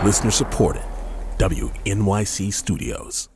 Listener supported. WNYC Studios.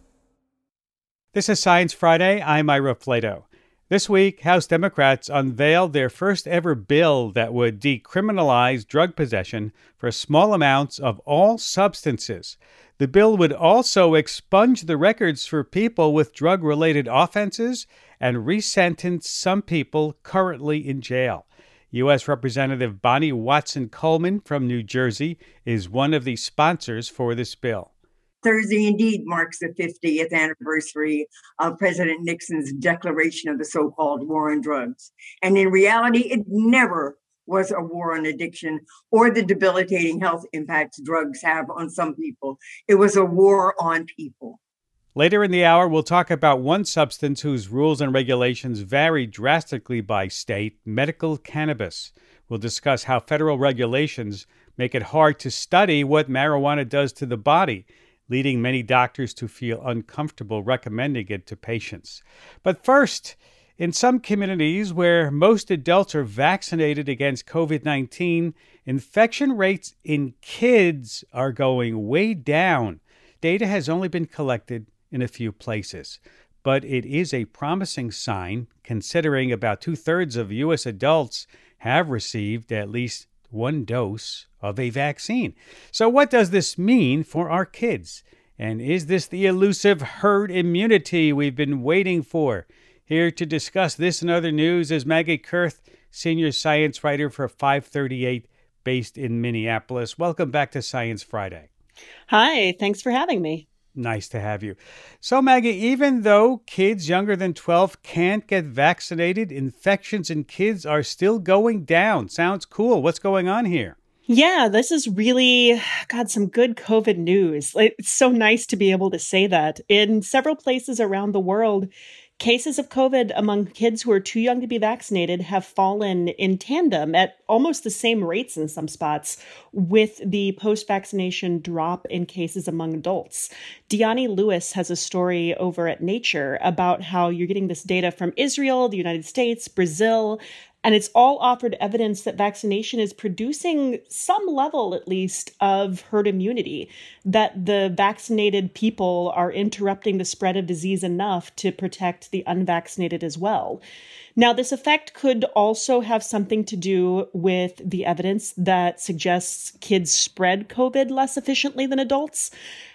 This is Science Friday. I'm Ira Flato. This week, House Democrats unveiled their first ever bill that would decriminalize drug possession for small amounts of all substances. The bill would also expunge the records for people with drug-related offenses and resentence some people currently in jail. U.S. Representative Bonnie Watson Coleman from New Jersey is one of the sponsors for this bill. Thursday indeed marks the 50th anniversary of President Nixon's declaration of the so-called war on drugs. And in reality, it never was a war on addiction or the debilitating health impacts drugs have on some people. It was a war on people. Later in the hour, we'll talk about one substance whose rules and regulations vary drastically by state, medical cannabis. We'll discuss how federal regulations make it hard to study what marijuana does to the body, leading many doctors to feel uncomfortable recommending it to patients. But first, in some communities where most adults are vaccinated against COVID-19, infection rates in kids are going way down. Data has only been collected in a few places, but it is a promising sign considering about 2/3 of U.S. adults have received at least one dose of a vaccine. So what does this mean for our kids? And is this the elusive herd immunity we've been waiting for? Here to discuss this and other news is Maggie Kurth, senior science writer for 538, based in Minneapolis. Welcome back to Science Friday. Hi, thanks for having me. Nice to have you. So, Maggie, even though kids younger than 12 can't get vaccinated, infections in kids are still going down. Sounds cool. What's going on here? Yeah, this is really, some good COVID news. It's so nice to be able to say that. In several places around the world, cases of COVID among kids who are too young to be vaccinated have fallen in tandem at almost the same rates in some spots with the post-vaccination drop in cases among adults. Diani Lewis has a story over at Nature about how you're getting this data from Israel, the United States, Brazil, and it's all offered evidence that vaccination is producing some level, at least, of herd immunity, that the vaccinated people are interrupting the spread of disease enough to protect the unvaccinated as well. Now, this effect could also have something to do with the evidence that suggests kids spread COVID less efficiently than adults.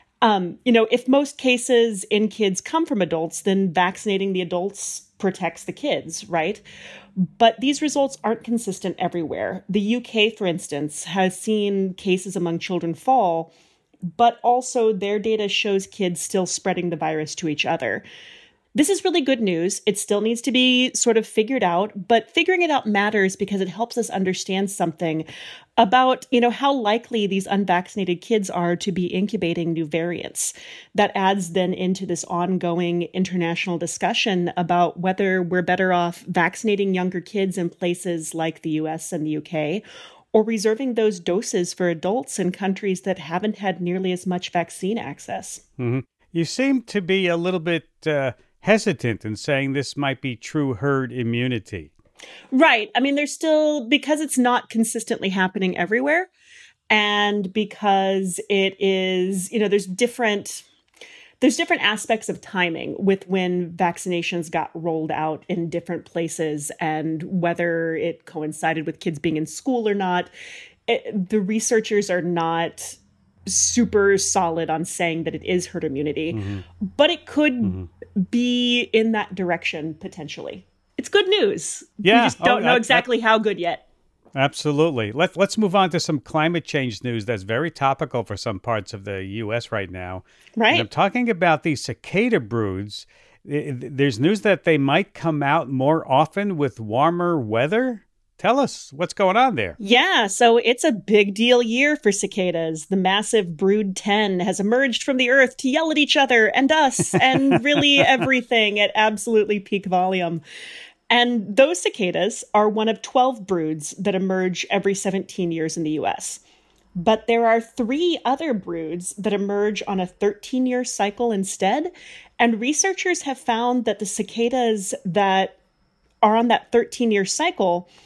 If most cases in kids come from adults, then vaccinating the adults protects the kids, right? But these results aren't consistent everywhere. The UK, for instance, has seen cases among children fall, but also their data shows kids still spreading the virus to each other. This is really good news. It still needs to be sort of figured out, but figuring it out matters because it helps us understand something about, how likely these unvaccinated kids are to be incubating new variants. That adds then into this ongoing international discussion about whether we're better off vaccinating younger kids in places like the US and the UK, or reserving those doses for adults in countries that haven't had nearly as much vaccine access. Mm-hmm. You seem to be a little bit hesitant in saying this might be true herd immunity. Right. I mean, there's still, because it's not consistently happening everywhere, and because it is, there's different aspects of timing with when vaccinations got rolled out in different places and whether it coincided with kids being in school or not. The researchers are not super solid on saying that it is herd immunity, but it could be in that direction potentially. It's good news. Yeah. We just don't know exactly how good yet. Absolutely. Let's move on to some climate change news that's very topical for some parts of the U.S. right now. Right. And I'm talking about these cicada broods. There's news that they might come out more often with warmer weather. Tell us what's going on there. Yeah, so it's a big deal year for cicadas. The massive Brood 10 has emerged from the earth to yell at each other and us and really everything at absolutely peak volume. And those cicadas are one of 12 broods that emerge every 17 years in the U.S. But there are 3 other broods that emerge on a 13-year cycle instead. And researchers have found that the cicadas that are on that 13-year cycle,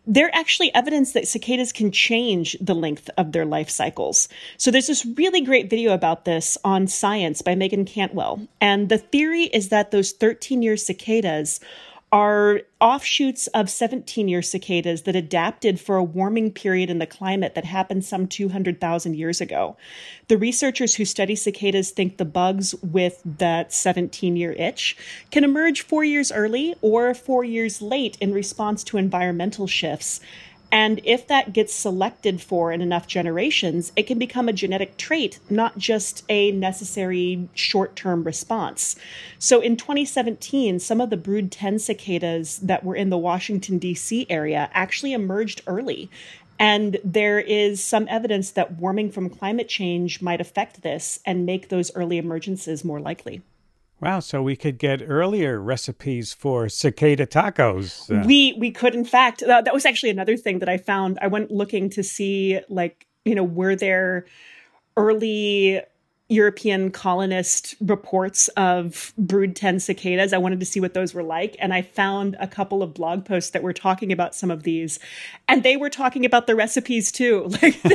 They're actually evidence that cicadas can change the length of their life cycles. So there's this really great video about this on Science by Megan Cantwell. And the theory is that those 13-year cicadas are offshoots of 17-year cicadas that adapted for a warming period in the climate that happened some 200,000 years ago. The researchers who study cicadas think the bugs with that 17-year itch can emerge 4 years early or 4 years late in response to environmental shifts. And if that gets selected for in enough generations, it can become a genetic trait, not just a necessary short-term response. So in 2017, some of the Brood 10 cicadas that were in the Washington, D.C. area actually emerged early. And there is some evidence that warming from climate change might affect this and make those early emergences more likely. Wow, so we could get earlier recipes for cicada tacos. We could, in fact. That was actually another thing that I found. I went looking to see, were there early European colonist reports of Brood 10 cicadas. I wanted to see what those were like. And I found a couple of blog posts that were talking about some of these. And they were talking about the recipes too.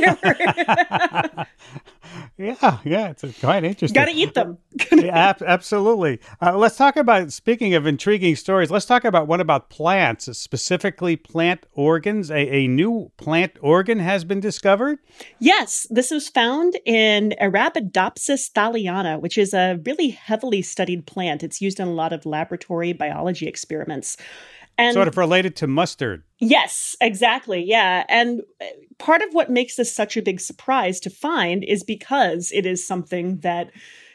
Yeah, it's quite interesting. Got to eat them. Yeah, absolutely. Let's talk about, speaking of intriguing stories, let's talk about one about plants, specifically plant organs. A new plant organ has been discovered? Yes, this was found in Arabidopsis thaliana, which is a really heavily studied plant. It's used in a lot of laboratory biology experiments. And sort of related to mustard. Yes, exactly. Yeah. And part of what makes this such a big surprise to find is because it is something that,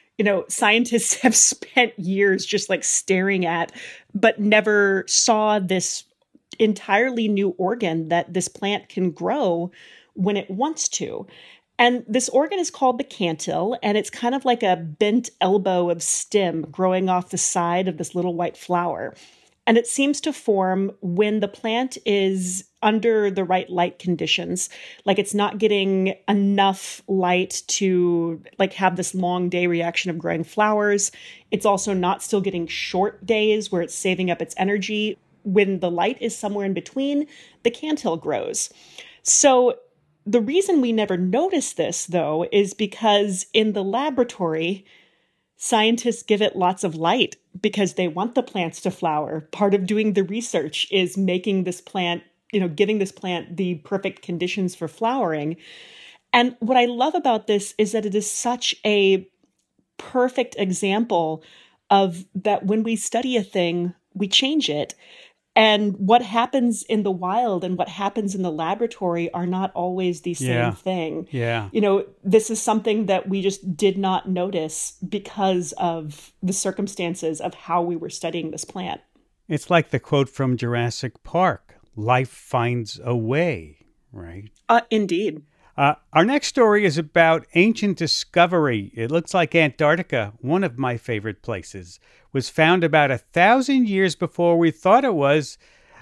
scientists have spent years just staring at, but never saw this entirely new organ that this plant can grow when it wants to. And this organ is called the cantil, and it's kind of like a bent elbow of stem growing off the side of this little white flower. And it seems to form when the plant is under the right light conditions, like it's not getting enough light to have this long day reaction of growing flowers. It's also not still getting short days where it's saving up its energy. When the light is somewhere in between, the cantil grows. So the reason we never notice this, though, is because in the laboratory, scientists give it lots of light because they want the plants to flower. Part of doing the research is making this plant, giving this plant the perfect conditions for flowering. And what I love about this is that it is such a perfect example of that when we study a thing, we change it. And what happens in the wild and what happens in the laboratory are not always the same thing. Yeah. This is something that we just did not notice because of the circumstances of how we were studying this plant. It's like the quote from Jurassic Park, life finds a way, right? Indeed. Our next story is about ancient discovery. It looks like Antarctica, one of my favorite places, was found about 1,000 years before we thought it was.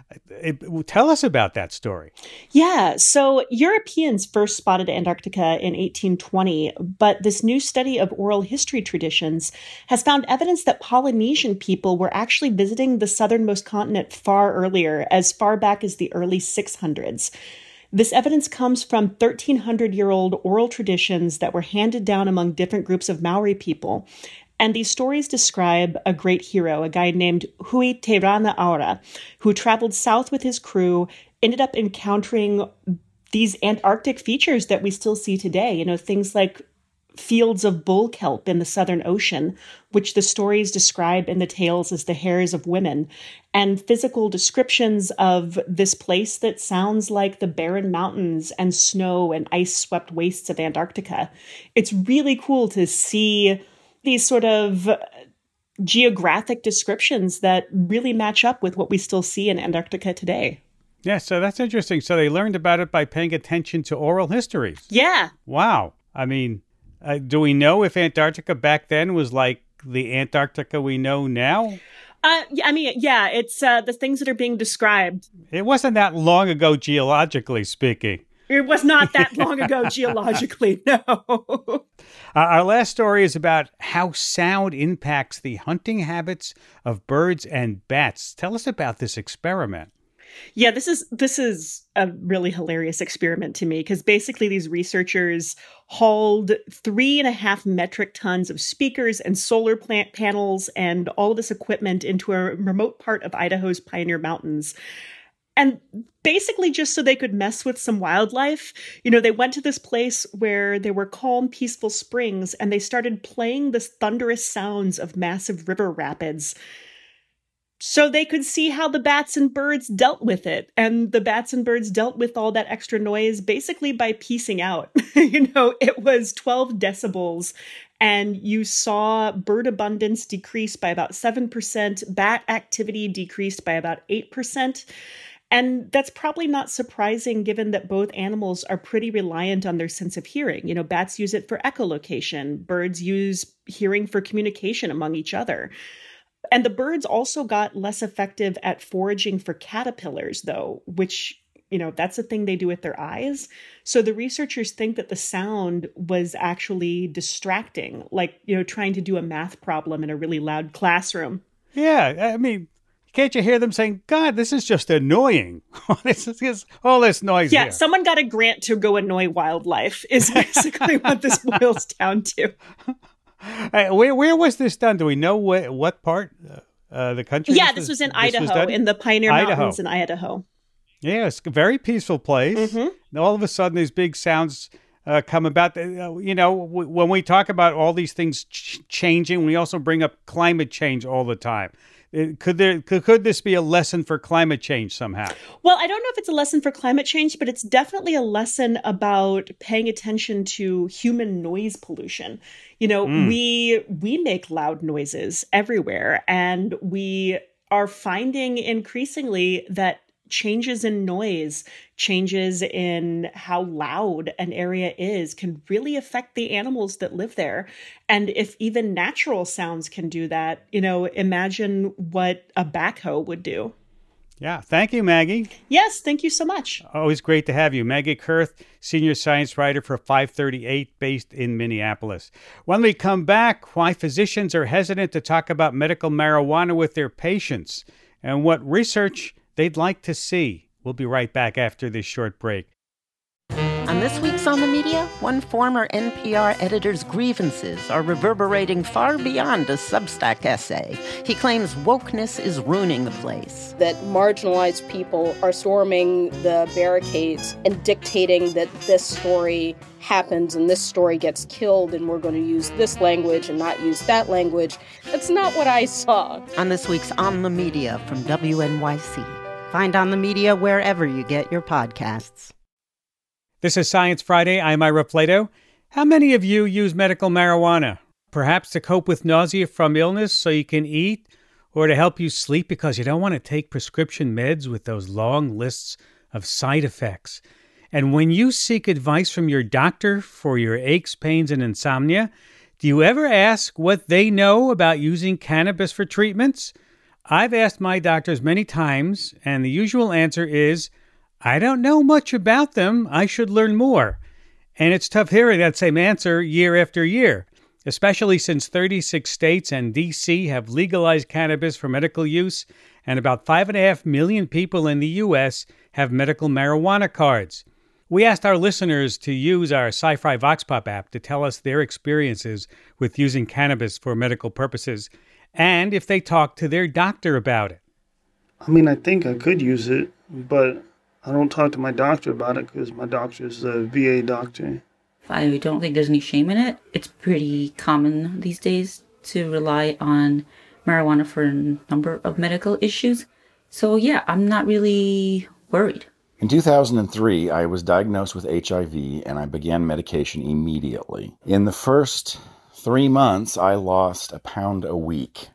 Tell us about that story. Yeah, so Europeans first spotted Antarctica in 1820, but this new study of oral history traditions has found evidence that Polynesian people were actually visiting the southernmost continent far earlier, as far back as the early 600s. This evidence comes from 1,300-year-old oral traditions that were handed down among different groups of Maori people. And these stories describe a great hero, a guy named Hui Te Rana Aura, who traveled south with his crew, ended up encountering these Antarctic features that we still see today. Things like fields of bull kelp in the Southern Ocean, which the stories describe in the tales as the hairs of women, and physical descriptions of this place that sounds like the barren mountains and snow and ice-swept wastes of Antarctica. It's really cool to see these sort of geographic descriptions that really match up with what we still see in Antarctica today. Yeah, so that's interesting. So they learned about it by paying attention to oral histories. Yeah. Wow. I mean, do we know if Antarctica back then was like the Antarctica we know now? It's the things that are being described. It wasn't that long ago, geologically speaking. It was not that long ago, geologically, no. Our last story is about how sound impacts the hunting habits of birds and bats. Tell us about this experiment. Yeah, this is a really hilarious experiment to me, because basically these researchers hauled 3.5 metric tons of speakers and solar plant panels and all of this equipment into a remote part of Idaho's Pioneer Mountains. And basically just so they could mess with some wildlife. They went to this place where there were calm, peaceful springs, and they started playing the thunderous sounds of massive river rapids so they could see how the bats and birds dealt with it. And the bats and birds dealt with all that extra noise basically by piecing out. It was 12 decibels, and you saw bird abundance decrease by about 7%, bat activity decreased by about 8%. And that's probably not surprising, given that both animals are pretty reliant on their sense of hearing. Bats use it for echolocation. Birds use hearing for communication among each other. And the birds also got less effective at foraging for caterpillars, though, which, that's a thing they do with their eyes. So the researchers think that the sound was actually distracting, like, trying to do a math problem in a really loud classroom. Yeah, I mean, can't you hear them saying, God, this is just annoying. This is all this noise Yeah, here. Someone got a grant to go annoy wildlife is basically what this boils down to. Where was this done? Do we know what part of the country? Yeah, this was in Idaho, in the Pioneer Mountains in Idaho. Yeah, it's a very peaceful place. Mm-hmm. All of a sudden, these big sounds come about. When we talk about all these things changing, we also bring up climate change all the time. Could this be a lesson for climate change somehow? Well, I don't know if it's a lesson for climate change, but it's definitely a lesson about paying attention to human noise pollution. We make loud noises everywhere, and we are finding increasingly that changes in noise, changes in how loud an area is, can really affect the animals that live there. And if even natural sounds can do that, imagine what a backhoe would do. Yeah. Thank you, Maggie. Yes. Thank you so much. Always great to have you. Maggie Kurth, senior science writer for 538, based in Minneapolis. When we come back, why physicians are hesitant to talk about medical marijuana with their patients and what research they'd like to see. We'll be right back after this short break. On this week's On the Media, one former NPR editor's grievances are reverberating far beyond a Substack essay. He claims wokeness is ruining the place. That marginalized people are storming the barricades and dictating that this story happens and this story gets killed and we're going to use this language and not use that language. That's not what I saw. On this week's On the Media from WNYC. Find On the Media wherever you get your podcasts. This is Science Friday. I'm Ira Flato. How many of you use medical marijuana? Perhaps to cope with nausea from illness so you can eat, or to help you sleep because you don't want to take prescription meds with those long lists of side effects. And when you seek advice from your doctor for your aches, pains, and insomnia, do you ever ask what they know about using cannabis for treatments? I've asked my doctors many times, and the usual answer is, I don't know much about them. I should learn more. And it's tough hearing that same answer year after year, especially since 36 states and D.C. have legalized cannabis for medical use, and about 5.5 million people in the U.S. have medical marijuana cards. We asked our listeners to use our Sci-Fi Vox Pop app to tell us their experiences with using cannabis for medical purposes, and if they talked to their doctor about it. I mean, I think I could use it, but I don't talk to my doctor about it because my doctor's a VA doctor. I don't think there's any shame in it. It's pretty common these days to rely on marijuana for a number of medical issues. So yeah, I'm not really worried. In 2003, I was diagnosed with HIV and I began medication immediately. In the first 3 months, I lost 1 pound a week.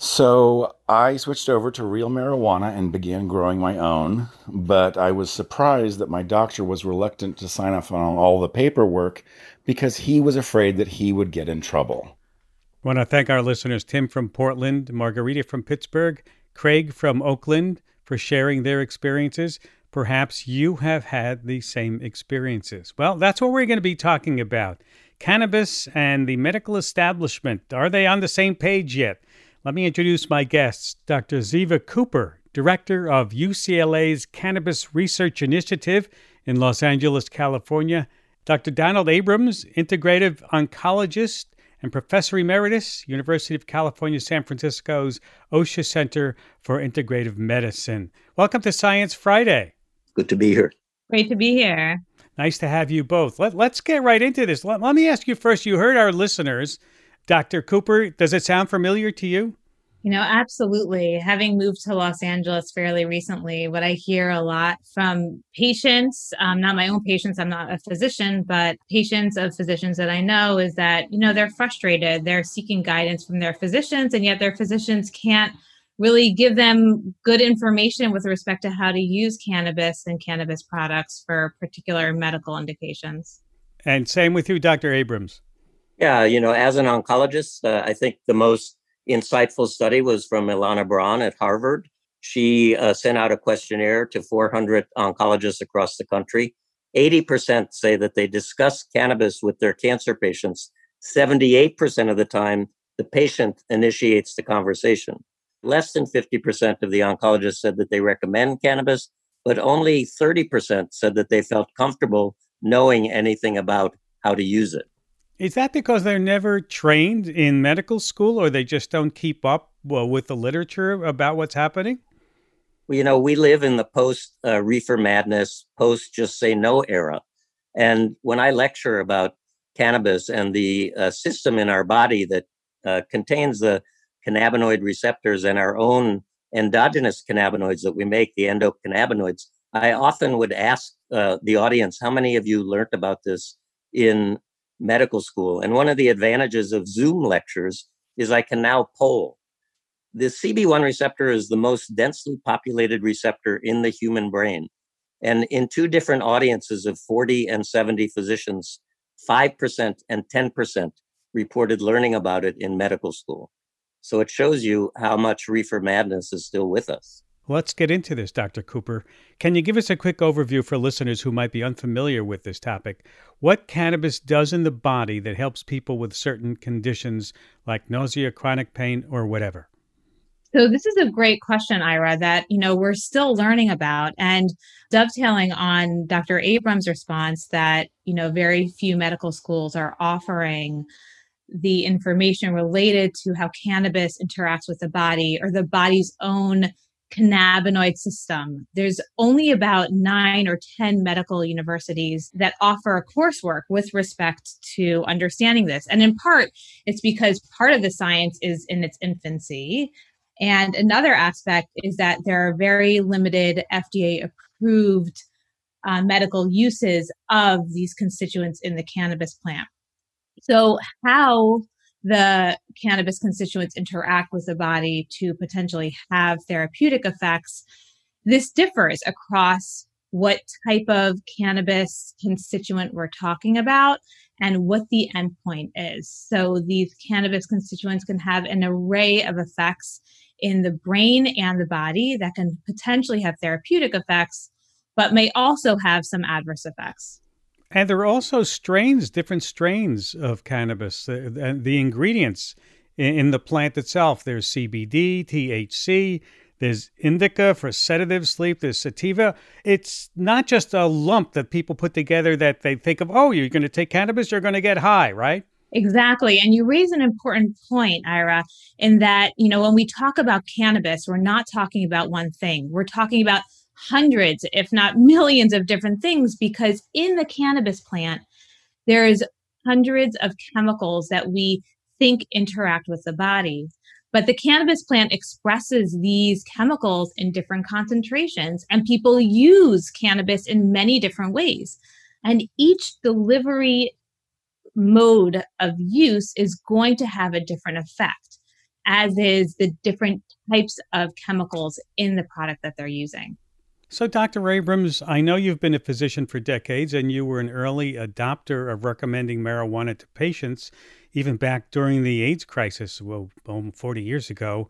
So I switched over to real marijuana and began growing my own, but I was surprised that my doctor was reluctant to sign off on all the paperwork because he was afraid that he would get in trouble. I want to thank our listeners, Tim from Portland, Margarita from Pittsburgh, Craig from Oakland, for sharing their experiences. Perhaps you have had the same experiences. Well, that's what we're going to be talking about. Cannabis and the medical establishment. Are they on the same page yet? Let me introduce my guests. Dr. Ziva Cooper, director of UCLA's Cannabis Research Initiative in Los Angeles, California. Dr. Donald Abrams, integrative oncologist and professor emeritus, University of California, San Francisco's Osher Center for Integrative Medicine. Welcome to Science Friday. Good to be here. Great to be here. Nice to have you both. Let's get right into this. Let me ask you first, you heard our listeners. Dr. Cooper, does it sound familiar to you? Absolutely. Having moved to Los Angeles fairly recently, what I hear a lot from patients, not my own patients, I'm not a physician, but patients of physicians that I know is that, they're frustrated. They're seeking guidance from their physicians, and yet their physicians can't really give them good information with respect to how to use cannabis and cannabis products for particular medical indications. And same with you, Dr. Abrams. Yeah, as an oncologist, I think the most insightful study was from Ilana Braun at Harvard. She sent out a questionnaire to 400 oncologists across the country. 80% say that they discuss cannabis with their cancer patients. 78% of the time, the patient initiates the conversation. Less than 50% of the oncologists said that they recommend cannabis, but only 30% said that they felt comfortable knowing anything about how to use it. Is that because they're never trained in medical school, or they just don't keep up with the literature about what's happening? Well, we live in the post-reefer madness, post-just say no era. And when I lecture about cannabis and the system in our body that contains the cannabinoid receptors and our own endogenous cannabinoids that we make, the endocannabinoids, I often would ask the audience, how many of you learned about this in medical school? And one of the advantages of Zoom lectures is I can now poll. The CB1 receptor is the most densely populated receptor in the human brain. And in two different audiences of 40 and 70 physicians, 5% and 10% reported learning about it in medical school. So it shows you how much reefer madness is still with us. Let's get into this, Dr. Cooper. Can you give us a quick overview for listeners who might be unfamiliar with this topic? What cannabis does in the body that helps people with certain conditions like nausea, chronic pain, or whatever? So this is a great question, Ira, that, we're still learning about. And dovetailing on Dr. Abrams' response that, very few medical schools are offering the information related to how cannabis interacts with the body or the body's own cannabinoid system. There's only about 9 or 10 medical universities that offer coursework with respect to understanding this. And in part, it's because part of the science is in its infancy. And another aspect is that there are very limited FDA-approved medical uses of these constituents in the cannabis plant. So how the cannabis constituents interact with the body to potentially have therapeutic effects, this differs across what type of cannabis constituent we're talking about and what the endpoint is. So these cannabis constituents can have an array of effects in the brain and the body that can potentially have therapeutic effects, but may also have some adverse effects. And there are also different strains of cannabis, the ingredients in the plant itself. There's CBD, THC, there's indica for sedative sleep, there's sativa. It's not just a lump that people put together that they think of, oh, you're going to take cannabis, you're going to get high, right? Exactly. And you raise an important point, Ira, in that, when we talk about cannabis, we're not talking about one thing. We're talking about hundreds, if not millions of different things, because in the cannabis plant, there's hundreds of chemicals that we think interact with the body. But the cannabis plant expresses these chemicals in different concentrations, and people use cannabis in many different ways. And each delivery mode of use is going to have a different effect, as is the different types of chemicals in the product that they're using. So, Dr. Abrams, I know you've been a physician for decades, and you were an early adopter of recommending marijuana to patients, even back during the AIDS crisis, 40 years ago.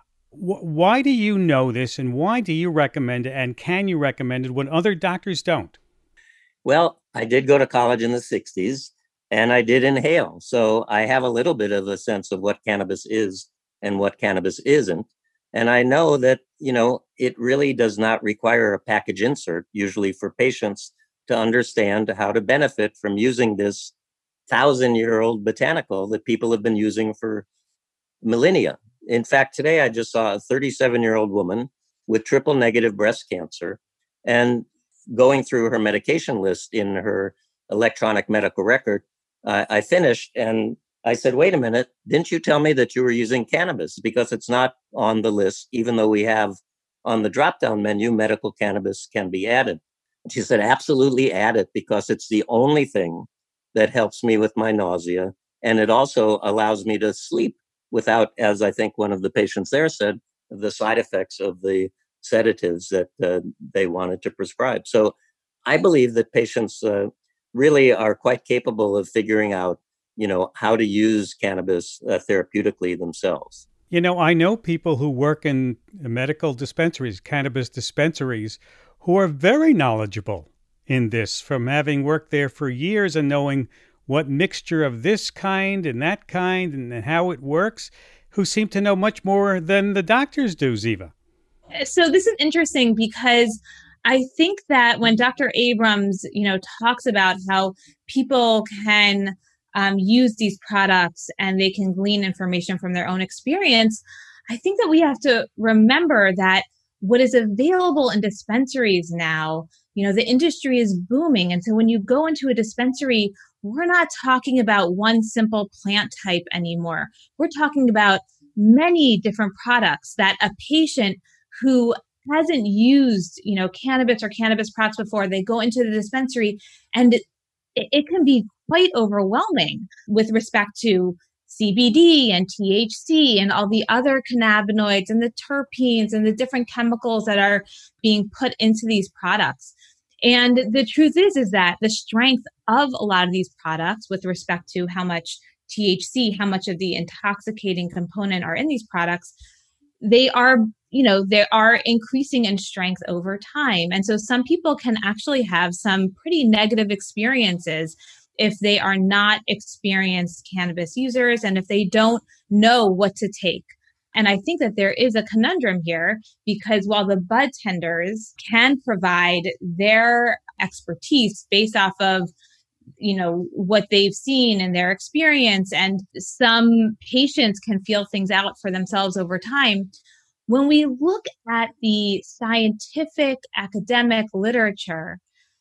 Why do you know this, and why do you recommend it, and can you recommend it when other doctors don't? Well, I did go to college in the 60s, and I did inhale. So I have a little bit of a sense of what cannabis is and what cannabis isn't. And I know that, it really does not require a package insert, usually for patients, to understand how to benefit from using this 1,000-year-old botanical that people have been using for millennia. In fact, today I just saw a 37-year-old woman with triple negative breast cancer, and going through her medication list in her electronic medical record, I finished and I said, wait a minute, didn't you tell me that you were using cannabis? Because it's not on the list, even though we have on the drop-down menu, medical cannabis can be added. And she said, absolutely add it, because it's the only thing that helps me with my nausea. And it also allows me to sleep without, as I think one of the patients there said, the side effects of the sedatives that they wanted to prescribe. So I believe that patients really are quite capable of figuring out, how to use cannabis therapeutically themselves. I know people who work in medical dispensaries, cannabis dispensaries, who are very knowledgeable in this, from having worked there for years and knowing what mixture of this kind and that kind and how it works, who seem to know much more than the doctors do, Ziva. So this is interesting because I think that when Dr. Abrams, talks about how people can use these products and they can glean information from their own experience, I think that we have to remember that what is available in dispensaries now, the industry is booming. And so when you go into a dispensary, we're not talking about one simple plant type anymore. We're talking about many different products that a patient who hasn't used, cannabis or cannabis products before, they go into the dispensary and it can be quite overwhelming with respect to CBD and THC and all the other cannabinoids and the terpenes and the different chemicals that are being put into these products. And the truth is that the strength of a lot of these products with respect to how much THC, how much of the intoxicating component are in these products, they are increasing in strength over time. And so some people can actually have some pretty negative experiences if they are not experienced cannabis users and if they don't know what to take. And I think that there is a conundrum here, because while the bud tenders can provide their expertise based off of what they've seen and their experience, and some patients can feel things out for themselves over time, when we look at the scientific academic literature,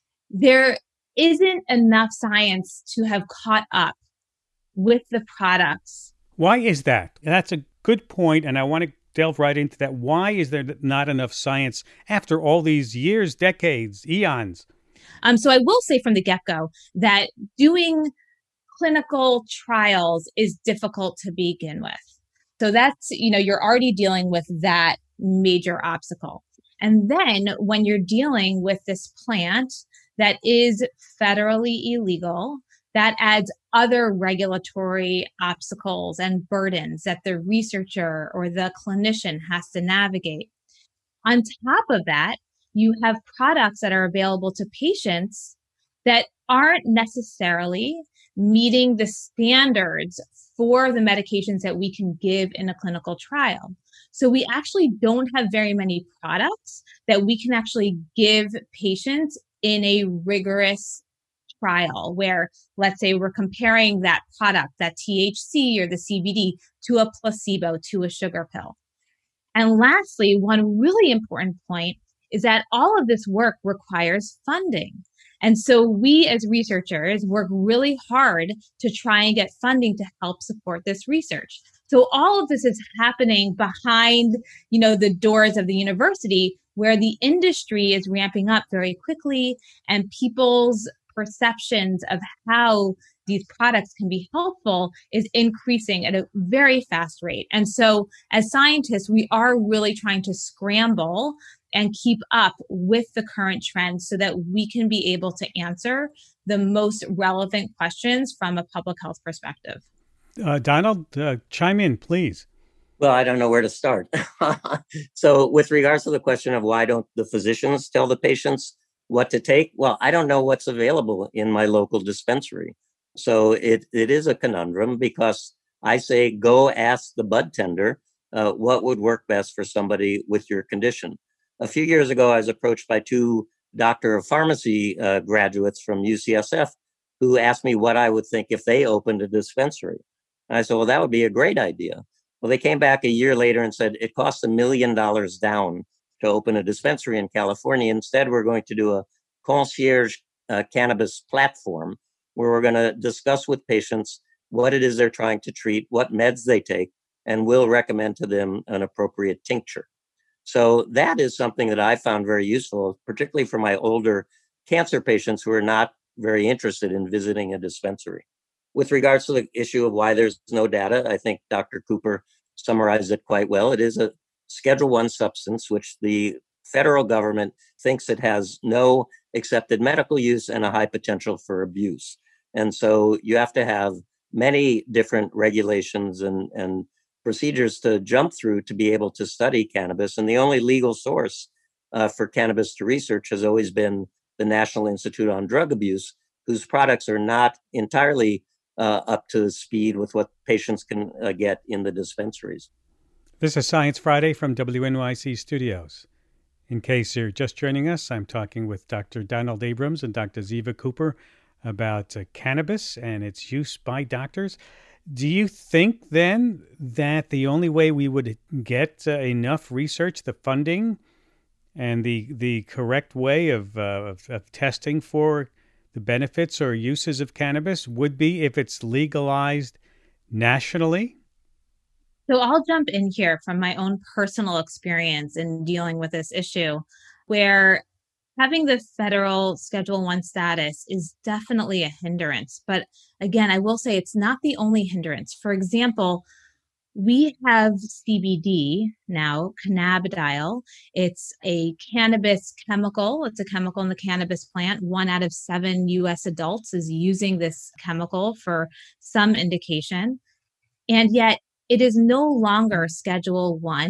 there isn't enough science to have caught up with the products. Why is that? That's a good point, and I want to delve right into that. Why is there not enough science after all these years, decades, eons? So I will say from the get-go that doing clinical trials is difficult to begin with. So that's, you're already dealing with that major obstacle. And then when you're dealing with this plant that is federally illegal, that adds other regulatory obstacles and burdens that the researcher or the clinician has to navigate. On top of that, you have products that are available to patients that aren't necessarily meeting the standards for the medications that we can give in a clinical trial. So we actually don't have very many products that we can actually give patients in a rigorous trial where, let's say, we're comparing that product, that THC or the CBD, to a placebo, to a sugar pill. And lastly, one really important point is that all of this work requires funding. And so we as researchers work really hard to try and get funding to help support this research. So all of this is happening behind, the doors of the university, where the industry is ramping up very quickly and people's perceptions of how these products can be helpful is increasing at a very fast rate. And so as scientists, we are really trying to scramble and keep up with the current trends so that we can be able to answer the most relevant questions from a public health perspective. Donald, chime in, please. Well, I don't know where to start. So with regards to the question of why don't the physicians tell the patients what to take? Well, I don't know what's available in my local dispensary. So it is a conundrum, because I say, go ask the bud tender what would work best for somebody with your condition. A few years ago, I was approached by two doctor of pharmacy graduates from UCSF who asked me what I would think if they opened a dispensary. And I said, well, that would be a great idea. Well, they came back a year later and said it costs $1 million down to open a dispensary in California. Instead, we're going to do a concierge cannabis platform where we're going to discuss with patients what it is they're trying to treat, what meds they take, and we'll recommend to them an appropriate tincture. So that is something that I found very useful, particularly for my older cancer patients who are not very interested in visiting a dispensary. With regards to the issue of why there's no data, I think Dr. Cooper summarized it quite well. It is a Schedule I substance, which the federal government thinks it has no accepted medical use and a high potential for abuse. And so you have to have many different regulations and procedures to jump through to be able to study cannabis. And the only legal source for cannabis to research has always been the National Institute on Drug Abuse, whose products are not entirely up to speed with what patients can get in the dispensaries. This is Science Friday from WNYC Studios. In case you're just joining us, I'm talking with Dr. Donald Abrams and Dr. Ziva Cooper about cannabis and its use by doctors. Do you think then that the only way we would get enough research, the funding, and the correct way of testing for the benefits or uses of cannabis would be if it's legalized nationally? So I'll jump in here from my own personal experience in dealing with this issue, where having the federal Schedule I status is definitely a hindrance. But again, I will say it's not the only hindrance. For example, we have CBD now, cannabidiol. It's a cannabis chemical. It's a chemical in the cannabis plant. 1 out of 7 U.S. adults is using this chemical for some indication. And yet it is no longer Schedule I,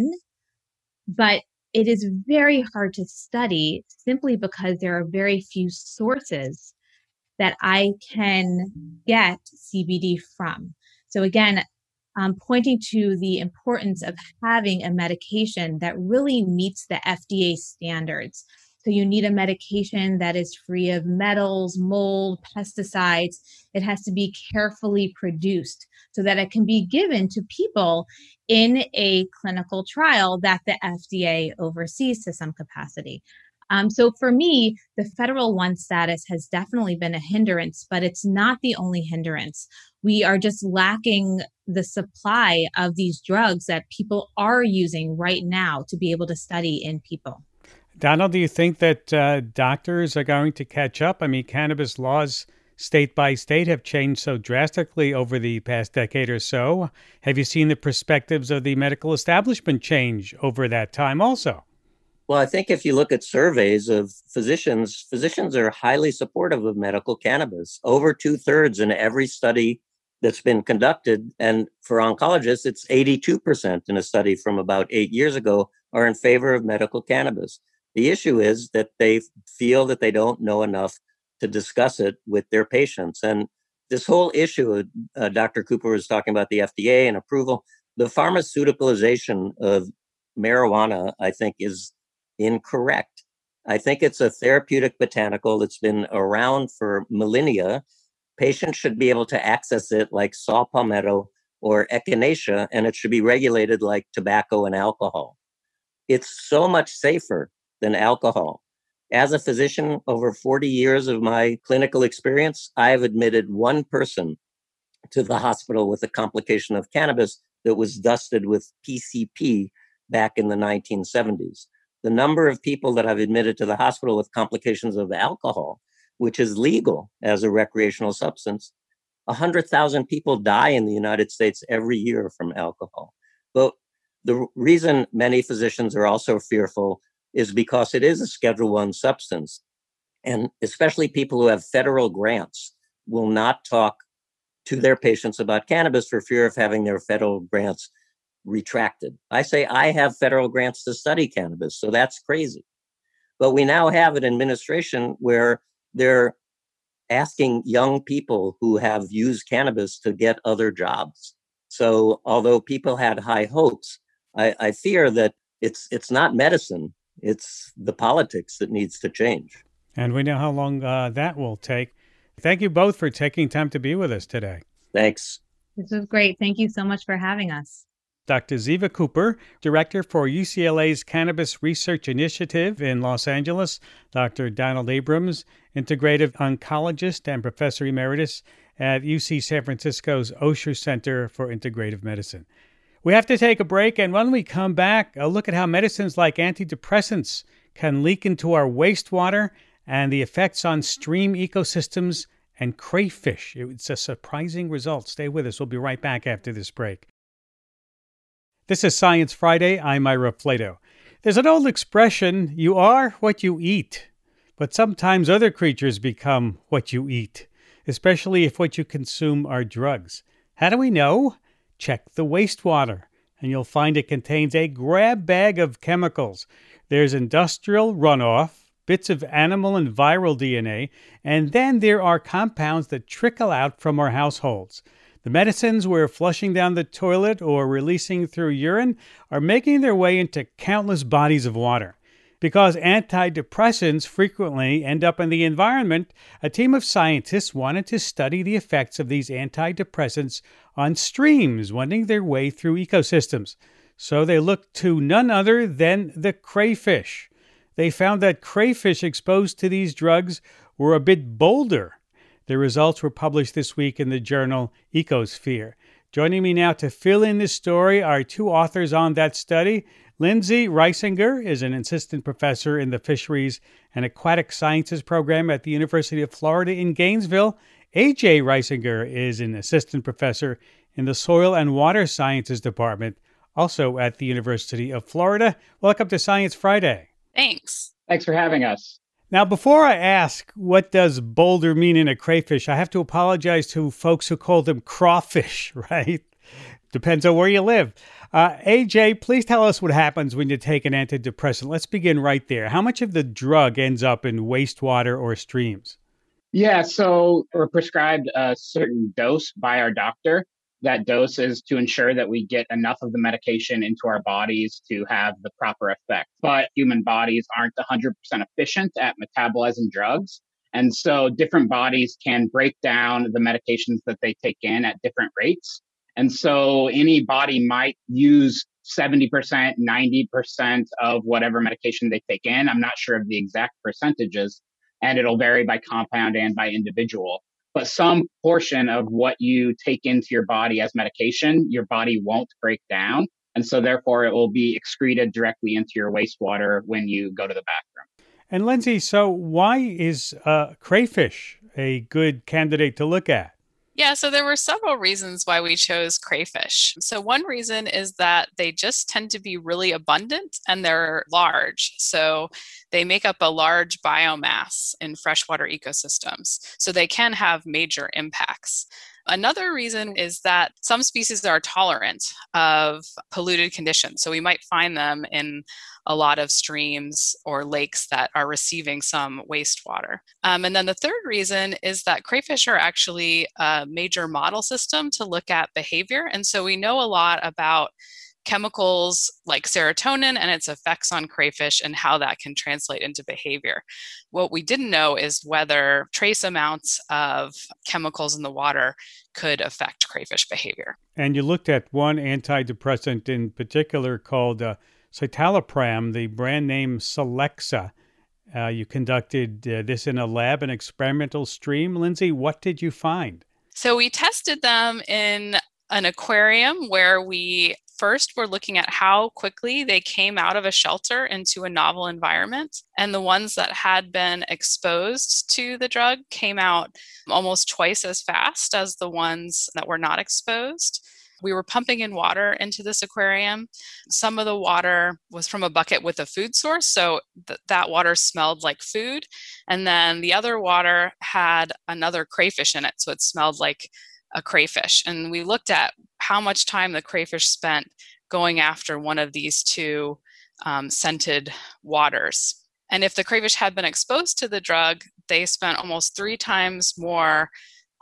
but it is very hard to study simply because there are very few sources that I can get CBD from. So again, pointing to the importance of having a medication that really meets the FDA standards. So you need a medication that is free of metals, mold, pesticides. It has to be carefully produced so that it can be given to people in a clinical trial that the FDA oversees to some capacity. So for me, the Federal I status has definitely been a hindrance, but it's not the only hindrance. We are just lacking the supply of these drugs that people are using right now to be able to study in people. Donald, do you think that doctors are going to catch up? I mean, cannabis laws state by state have changed so drastically over the past decade or so. Have you seen the perspectives of the medical establishment change over that time also? Well, I think if you look at surveys of physicians are highly supportive of medical cannabis. Over 2/3 in every study that's been conducted. And for oncologists, it's 82% in a study from about 8 years ago are in favor of medical cannabis. The issue is that they feel that they don't know enough to discuss it with their patients. And this whole issue, Dr. Cooper was talking about the FDA and approval. The pharmaceuticalization of marijuana, I think, is incorrect. I think it's a therapeutic botanical that's been around for millennia. Patients should be able to access it like saw palmetto or echinacea, and it should be regulated like tobacco and alcohol. It's so much safer than alcohol. As a physician, over 40 years of my clinical experience, I have admitted one person to the hospital with a complication of cannabis that was dusted with PCP back in the 1970s. The number of people that I've admitted to the hospital with complications of alcohol, which is legal as a recreational substance, 100,000 people die in the United States every year from alcohol. But the reason many physicians are also fearful is because it is a Schedule I substance. And especially people who have federal grants will not talk to their patients about cannabis for fear of having their federal grants retracted. I say I have federal grants to study cannabis, so that's crazy. But we now have an administration where they're asking young people who have used cannabis to get other jobs. So although people had high hopes, I fear that it's not medicine, it's the politics that needs to change. And we know how long that will take. Thank you both for taking time to be with us today. Thanks. This was great. Thank you so much for having us. Dr. Ziva Cooper, Director for UCLA's Cannabis Research Initiative in Los Angeles. Dr. Donald Abrams, Integrative Oncologist and Professor Emeritus at UC San Francisco's Osher Center for Integrative Medicine. We have to take a break, and when we come back, a look at how medicines like antidepressants can leak into our wastewater and the effects on stream ecosystems and crayfish. It's a surprising result. Stay with us. We'll be right back after this break. This is Science Friday. I'm Ira Flato. There's an old expression, you are what you eat. But sometimes other creatures become what you eat, especially if what you consume are drugs. How do we know? Check the wastewater, and you'll find it contains a grab bag of chemicals. There's industrial runoff, bits of animal and viral DNA, and then there are compounds that trickle out from our households. The medicines we're flushing down the toilet or releasing through urine are making their way into countless bodies of water. Because antidepressants frequently end up in the environment, a team of scientists wanted to study the effects of these antidepressants on streams wending their way through ecosystems. So they looked to none other than the crayfish. They found that crayfish exposed to these drugs were a bit bolder. The results were published this week in the journal Ecosphere. Joining me now to fill in this story are two authors on that study. Lindsay Reisinger is an assistant professor in the Fisheries and Aquatic Sciences program at the University of Florida in Gainesville. A.J. Reisinger is an assistant professor in the Soil and Water Sciences department, also at the University of Florida. Welcome to Science Friday. Thanks. Thanks for having us. Now, before I ask what does boulder mean in a crayfish, I have to apologize to folks who call them crawfish, right? Depends on where you live. AJ, please tell us what happens when you take an antidepressant. Let's begin right there. How much of the drug ends up in wastewater or streams? Yeah, so we're prescribed a certain dose by our doctor. That dose is to ensure that we get enough of the medication into our bodies to have the proper effect. But human bodies aren't 100% efficient at metabolizing drugs. And so different bodies can break down the medications that they take in at different rates. And so any body might use 70%, 90% of whatever medication they take in. I'm not sure of the exact percentages, and it'll vary by compound and by individual. But some portion of what you take into your body as medication, your body won't break down. And so therefore, it will be excreted directly into your wastewater when you go to the bathroom. And Lindsay, so why is crayfish a good candidate to look at? Yeah, so there were several reasons why we chose crayfish. So one reason is that they just tend to be really abundant and they're large. So they make up a large biomass in freshwater ecosystems. So they can have major impacts. Another reason is that some species are tolerant of polluted conditions. So we might find them in a lot of streams or lakes that are receiving some wastewater. And then the third reason is that crayfish are actually a major model system to look at behavior. And so we know a lot about chemicals like serotonin and its effects on crayfish and how that can translate into behavior. What we didn't know is whether trace amounts of chemicals in the water could affect crayfish behavior. And you looked at one antidepressant in particular called citalopram, the brand name Celexa. You conducted this in a lab, an experimental stream. Lindsay, what did you find? So we tested them in an aquarium where we first were looking at how quickly they came out of a shelter into a novel environment. And the ones that had been exposed to the drug came out almost twice as fast as the ones that were not exposed. We were pumping in water into this aquarium. Some of the water was from a bucket with a food source, so that water smelled like food. And then the other water had another crayfish in it, so it smelled like a crayfish. And we looked at how much time the crayfish spent going after one of these two scented waters. And if the crayfish had been exposed to the drug, they spent almost 3 times more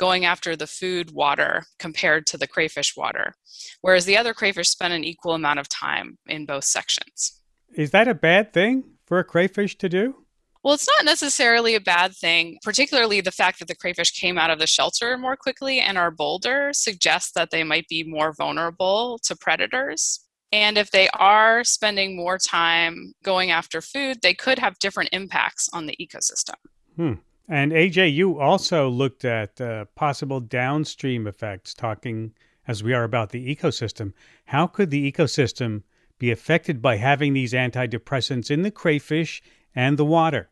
going after the food water compared to the crayfish water, whereas the other crayfish spent an equal amount of time in both sections. Is that a bad thing for a crayfish to do? Well, it's not necessarily a bad thing, particularly the fact that the crayfish came out of the shelter more quickly and are bolder suggests that they might be more vulnerable to predators. And if they are spending more time going after food, they could have different impacts on the ecosystem. And AJ, you also looked at possible downstream effects, talking as we are about the ecosystem. How could the ecosystem be affected by having these antidepressants in the crayfish and the water?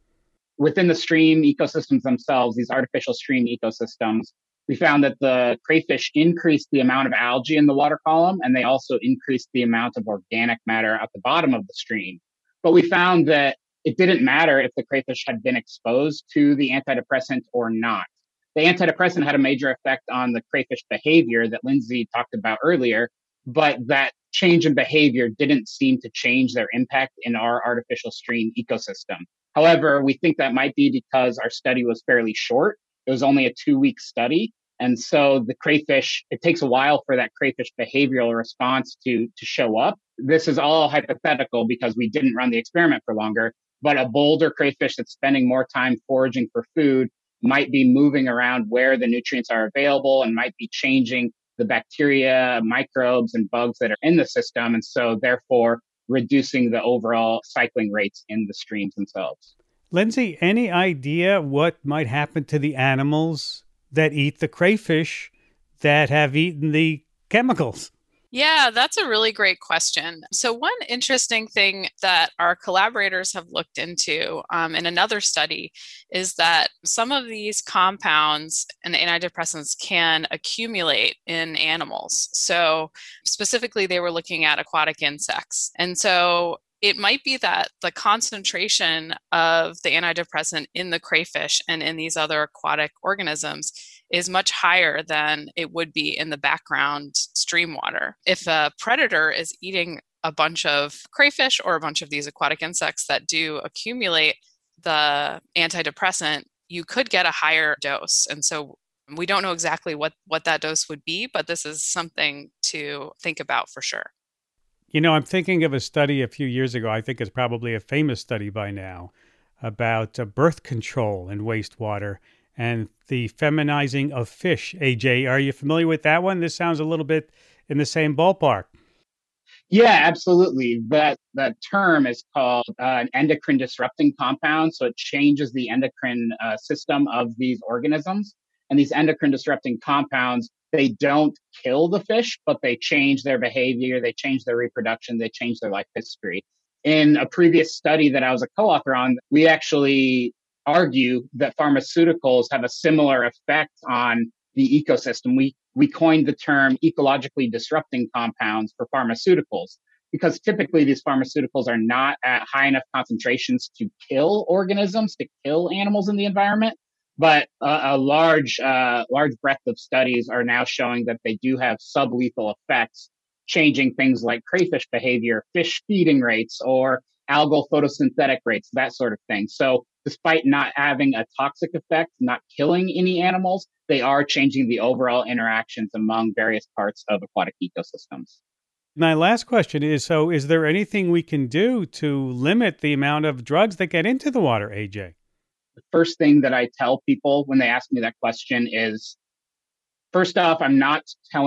Within the stream ecosystems themselves, these artificial stream ecosystems, we found that the crayfish increased the amount of algae in the water column, and they also increased the amount of organic matter at the bottom of the stream. But we found that it didn't matter if the crayfish had been exposed to the antidepressant or not. The antidepressant had a major effect on the crayfish behavior that Lindsay talked about earlier, but that change in behavior didn't seem to change their impact in our artificial stream ecosystem. However, we think that might be because our study was fairly short. It was only a 2-week study. And so the crayfish, it takes a while for that crayfish behavioral response to show up. This is all hypothetical because we didn't run the experiment for longer, but a bolder crayfish that's spending more time foraging for food might be moving around where the nutrients are available and might be changing the bacteria, microbes, and bugs that are in the system. And so therefore reducing the overall cycling rates in the streams themselves. Lindsay, any idea what might happen to the animals that eat the crayfish that have eaten the chemicals? Yeah, that's a really great question. So one interesting thing that our collaborators have looked into in another study is that some of these compounds and antidepressants can accumulate in animals. So specifically, they were looking at aquatic insects. And so it might be that the concentration of the antidepressant in the crayfish and in these other aquatic organisms is much higher than it would be in the background stream water. If a predator is eating a bunch of crayfish or a bunch of these aquatic insects that do accumulate the antidepressant, you could get a higher dose. And so we don't know exactly what that dose would be, but this is something to think about for sure. You know, I'm thinking of a study a few years ago, I think it's probably a famous study by now, about birth control in wastewater and the feminizing of fish. AJ, are you familiar with that one? This sounds a little bit in the same ballpark. Yeah, absolutely. That term is called an endocrine disrupting compound. So it changes the endocrine system of these organisms. And these endocrine disrupting compounds, they don't kill the fish, but they change their behavior, they change their reproduction, they change their life history. In a previous study that I was a co-author on, we actually argue that pharmaceuticals have a similar effect on the ecosystem. We coined the term ecologically disrupting compounds for pharmaceuticals because typically these pharmaceuticals are not at high enough concentrations to kill organisms, to kill animals in the environment. But a large breadth of studies are now showing that they do have sublethal effects, changing things like crayfish behavior, fish feeding rates, or algal photosynthetic rates, that sort of thing. So despite not having a toxic effect, not killing any animals, they are changing the overall interactions among various parts of aquatic ecosystems. My last question is, so is there anything we can do to limit the amount of drugs that get into the water, AJ? The first thing that I tell people when they ask me that question is, first off, I'm not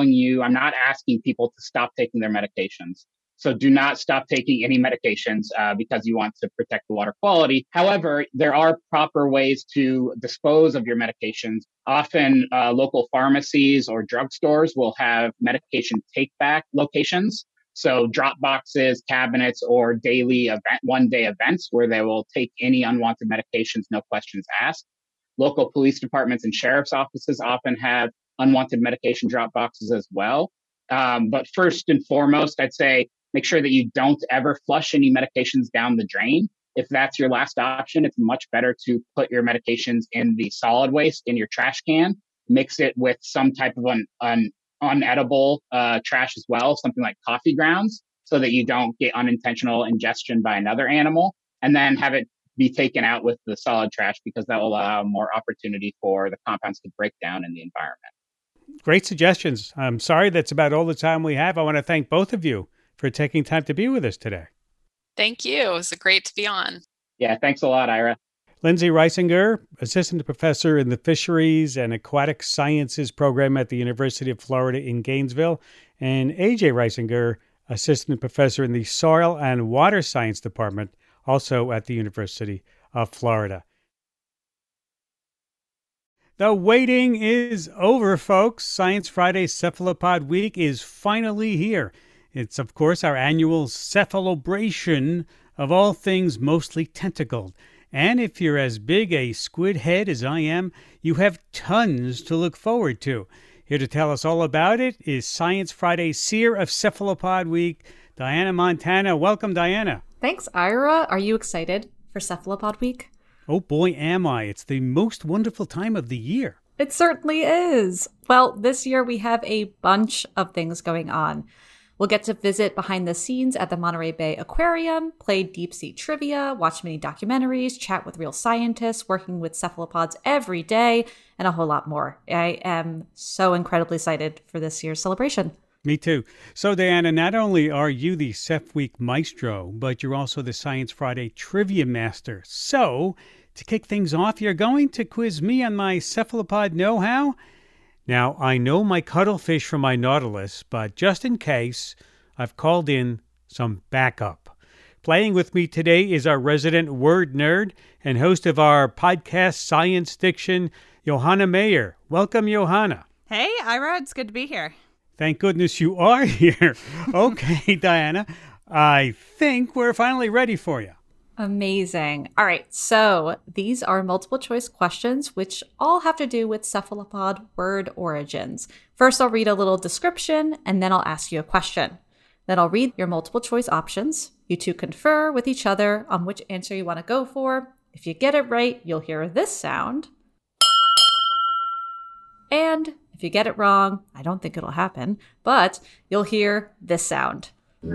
asking people to stop taking their medications. So do not stop taking any medications because you want to protect the water quality. However, there are proper ways to dispose of your medications. Often local pharmacies or drugstores will have medication take-back locations. So drop boxes, cabinets, or daily one-day events where they will take any unwanted medications, no questions asked. Local police departments and sheriff's offices often have unwanted medication drop boxes as well. But first and foremost, I'd say make sure that you don't ever flush any medications down the drain. If that's your last option, it's much better to put your medications in the solid waste in your trash can, mix it with some type of an unedible trash as well, something like coffee grounds, so that you don't get unintentional ingestion by another animal, and then have it be taken out with the solid trash because that will allow more opportunity for the compounds to break down in the environment. Great suggestions. I'm sorry that's about all the time we have. I want to thank both of you for taking time to be with us today. Thank you. It was great to be on. Yeah, thanks a lot, Ira. Lindsay Reisinger, Assistant Professor in the Fisheries and Aquatic Sciences Program at the University of Florida in Gainesville, and AJ Reisinger, Assistant Professor in the Soil and Water Science Department, also at the University of Florida. The waiting is over, folks. Science Friday Cephalopod Week is finally here. It's, of course, our annual cephalobration of all things mostly tentacled. And if you're as big a squid head as I am, you have tons to look forward to. Here to tell us all about it is Science Friday Seer of Cephalopod Week, Diana Montana. Welcome, Diana. Thanks, Ira. Are you excited for Cephalopod Week? Oh boy, am I. It's the most wonderful time of the year. It certainly is. Well, this year we have a bunch of things going on. We'll get to visit behind the scenes at the Monterey Bay Aquarium, play deep sea trivia, watch mini documentaries, chat with real scientists working with cephalopods every day, and a whole lot more. I am so incredibly excited for this year's celebration. Me too. So, Diana, not only are you the Ceph Week maestro, but you're also the Science Friday trivia master. So, to kick things off, you're going to quiz me on my cephalopod know-how? Now, I know my cuttlefish from my Nautilus, but just in case, I've called in some backup. Playing with me today is our resident word nerd and host of our podcast Science Diction, Johanna Mayer. Welcome, Johanna. Hey, Ira, it's good to be here. Thank goodness you are here. Okay, Diana, I think we're finally ready for you. Amazing. All right, so these are multiple choice questions, which all have to do with cephalopod word origins. First, I'll read a little description, and then I'll ask you a question. Then I'll read your multiple choice options. You two confer with each other on which answer you want to go for. If you get it right, you'll hear this sound. And if you get it wrong, I don't think it'll happen, but you'll hear this sound.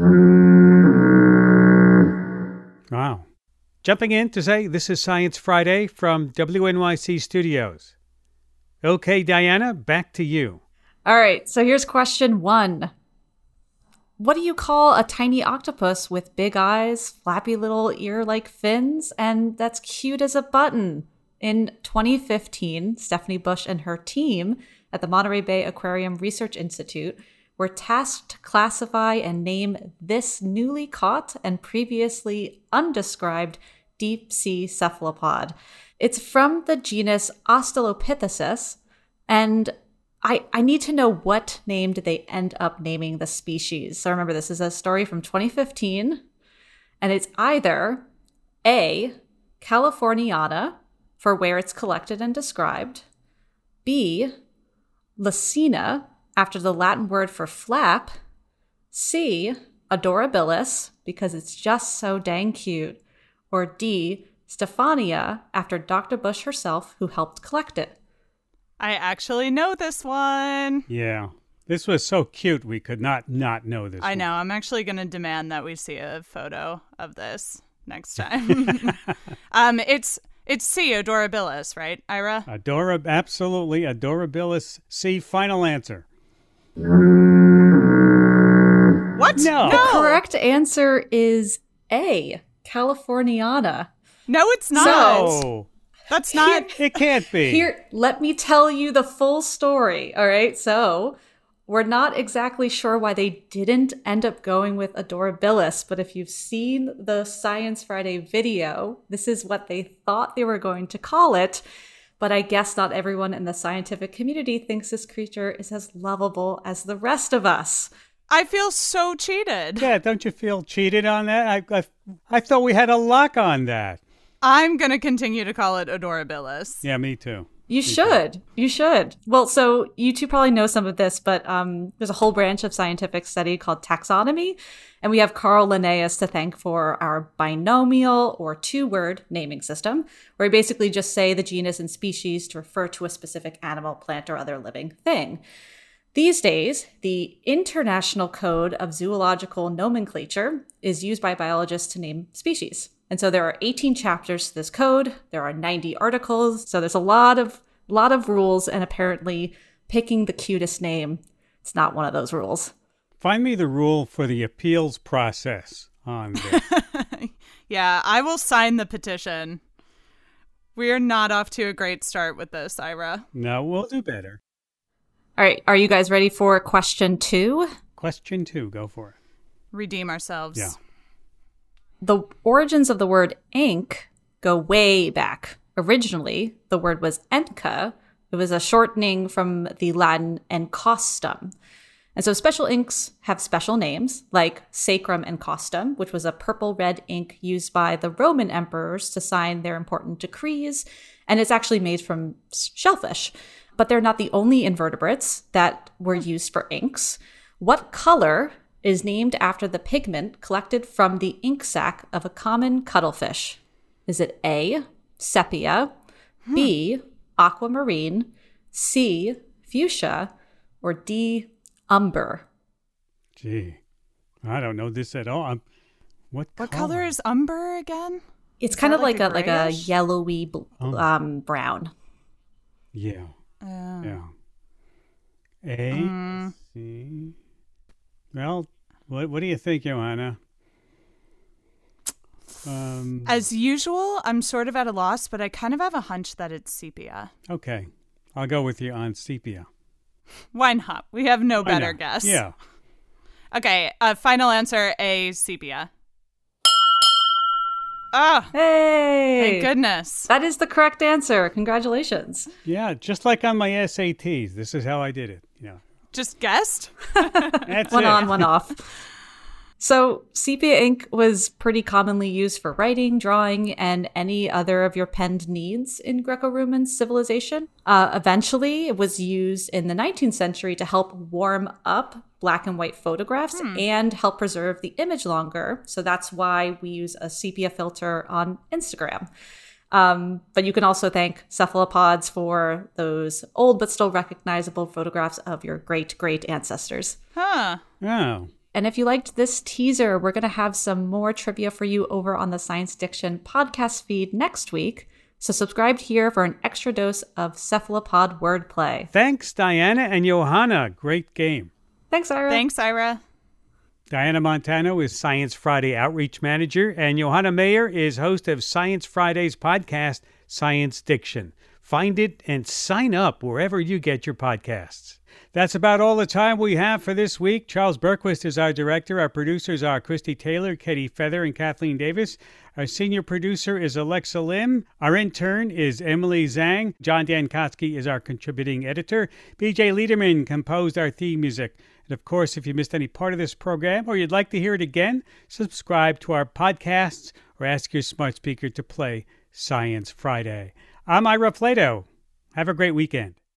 Wow. Jumping in to say this is Science Friday from WNYC Studios. Okay, Diana, back to you. All right, so here's question 1. What do you call a tiny octopus with big eyes, flappy little ear-like fins, and that's cute as a button? In 2015, Stephanie Bush and her team at the Monterey Bay Aquarium Research Institute were tasked to classify and name this newly caught and previously undescribed deep-sea cephalopod. It's from the genus Australopithecus, and I need to know what name did they end up naming the species. So remember, this is a story from 2015, and it's either A, Californiana, for where it's collected and described, B, Lacina, after the Latin word for flap, C, Adorabilis, because it's just so dang cute, or D, Stephania, after Dr. Bush herself, who helped collect it. I actually know this one. Yeah, this was so cute we could not know this I know. I'm actually going to demand that we see a photo of this next time. It's C, Adorabilis, right, Ira? Absolutely, Adorabilis C, final answer. What? No. The correct answer is A, Californiana. No, it's not. No. That's not. It can't be. Here, let me tell you the full story. All right. So we're not exactly sure why they didn't end up going with Adorabilis, but if you've seen the Science Friday video, this is what they thought they were going to call it. But I guess not everyone in the scientific community thinks this creature is as lovable as the rest of us. I feel so cheated. Yeah, don't you feel cheated on that? I thought we had a lock on that. I'm going to continue to call it Adorabilis. Yeah, me too. You should. Well, so you two probably know some of this, but there's a whole branch of scientific study called taxonomy, and we have Carl Linnaeus to thank for our binomial or two-word naming system, where we basically just say the genus and species to refer to a specific animal, plant, or other living thing. These days, the International Code of Zoological Nomenclature is used by biologists to name species. And so there are 18 chapters to this code. There are 90 articles. So there's a lot of rules, and apparently picking the cutest name, it's not one of those rules. Find me the rule for the appeals process on this. Yeah, I will sign the petition. We are not off to a great start with this, Ira. No, we'll do better. All right, are you guys ready for question 2? Question 2, go for it. Redeem ourselves. Yeah. The origins of the word ink go way back. Originally, the word was enca. It was a shortening from the Latin encostum. And so special inks have special names, like sacrum encostum, which was a purple-red ink used by the Roman emperors to sign their important decrees, and it's actually made from shellfish. But they're not the only invertebrates that were used for inks. What color is named after the pigment collected from the ink sac of a common cuttlefish? Is it A, sepia, B, aquamarine, C, fuchsia, or D, umber? Gee, I don't know this at all. What color is umber again? It's kind of like a yellowy brown. Yeah. Yeah. A, C. Well, what do you think, Johanna? As usual, I'm sort of at a loss, but I kind of have a hunch that it's sepia. Okay. I'll go with you on sepia. Why not? We have no better guess. Yeah. Okay, final answer, A, sepia. Oh, hey! Thank goodness. That is the correct answer. Congratulations. Yeah, just like on my SATs. This is how I did it. You know. Just guessed? That's one it. on, one off. So sepia ink was pretty commonly used for writing, drawing, and any other of your penned needs in Greco-Roman civilization. Eventually, it was used in the 19th century to help warm up black and white photographs and help preserve the image longer. So that's why we use a sepia filter on Instagram. But you can also thank cephalopods for those old but still recognizable photographs of your great ancestors. Huh. Oh. And if you liked this teaser, we're going to have some more trivia for you over on the Science Diction podcast feed next week. So subscribe here for an extra dose of cephalopod wordplay. Thanks, Diana and Johanna. Great game. Thanks, Ira. Thanks, Ira. Diana Montano is Science Friday Outreach Manager, and Johanna Mayer is host of Science Friday's podcast, Science Diction. Find it and sign up wherever you get your podcasts. That's about all the time we have for this week. Charles Berquist is our director. Our producers are Christy Taylor, Katie Feather, and Kathleen Davis. Our senior producer is Alexa Lim. Our intern is Emily Zhang. John Dankosky is our contributing editor. BJ Liederman composed our theme music. And of course, if you missed any part of this program or you'd like to hear it again, subscribe to our podcasts or ask your smart speaker to play Science Friday. I'm Ira Flato. Have a great weekend.